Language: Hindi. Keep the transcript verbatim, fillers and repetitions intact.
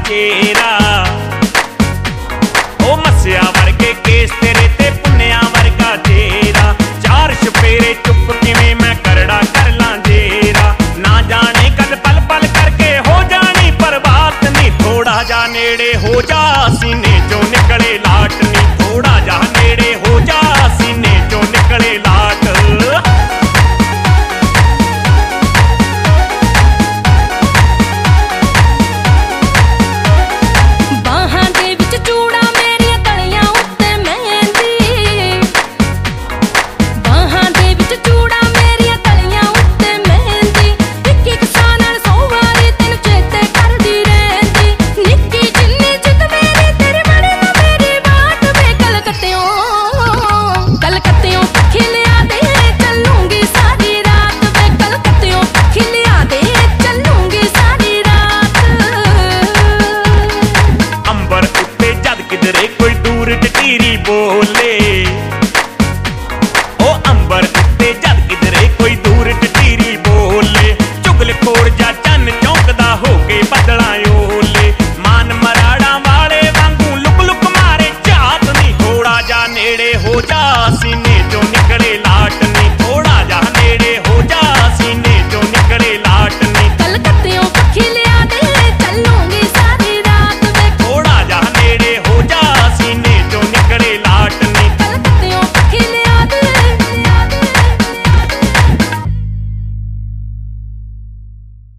चेहरा। ओ मस्या वर्गे केस तेरे ते पुन्निया वर्गा चेहरा। चार छपेरे चुप किवें मैं करड़ा कर लां जेरा। ना जाने कद पल पल करके हो जानी पर बात नी, थोड़ा जा नेड़े हो जा सीने